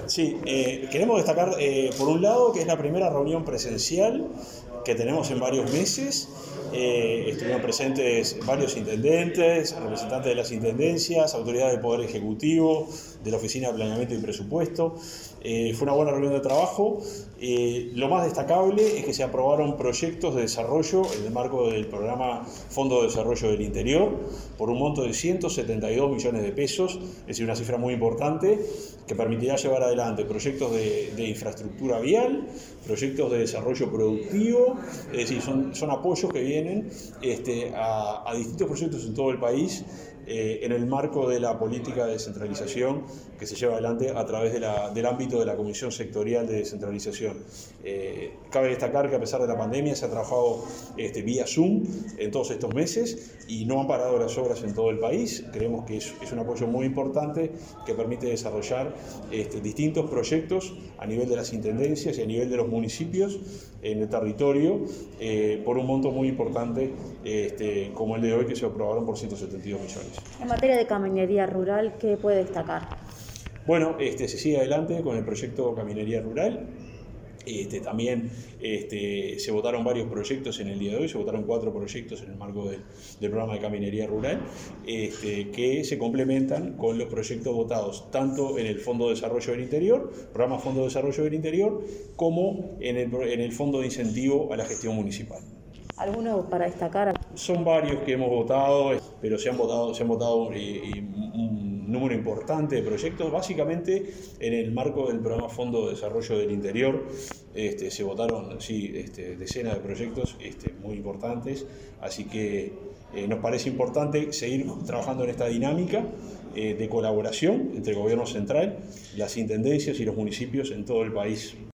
Sí, queremos destacar, por un lado, que es la primera reunión presencial que tenemos en varios meses. Estuvieron presentes varios intendentes, representantes de las intendencias, autoridades del Poder Ejecutivo, de la Oficina de Planeamiento y Presupuesto. Fue una buena reunión de trabajo. Lo más destacable es que se aprobaron proyectos de desarrollo en el marco del programa Fondo de Desarrollo del Interior por un monto de 172 millones de pesos, es decir, una cifra muy importante que permitirá llevar adelante proyectos de infraestructura vial, proyectos de desarrollo productivo, es decir, son apoyos que vienen a distintos proyectos en todo el país en el marco de la política de descentralización que se lleva adelante a través del ámbito de la Comisión Sectorial de Descentralización. Cabe destacar que a pesar de la pandemia se ha trabajado vía Zoom en todos estos meses y no han parado las obras en todo el país. Creemos que es un apoyo muy importante que permite desarrollar distintos proyectos a nivel de las intendencias y a nivel de los municipios en el territorio por un monto muy importante como el de hoy, que se aprobaron por 172 millones. En materia de caminería rural, ¿qué puede destacar? Bueno, se sigue adelante con el proyecto Caminería Rural. También se votaron varios proyectos en el día de hoy, se votaron 4 proyectos en el marco del programa de Caminería Rural, que se complementan con los proyectos votados tanto en el Fondo de Desarrollo del Interior, programa Fondo de Desarrollo del Interior, como en el Fondo de Incentivo a la Gestión Municipal. ¿Alguno para destacar? Son varios que hemos votado, pero se han votado un número importante de proyectos. Básicamente, en el marco del programa Fondo de Desarrollo del Interior, se votaron decenas de proyectos muy importantes, así que nos parece importante seguir trabajando en esta dinámica de colaboración entre el gobierno central, las intendencias y los municipios en todo el país.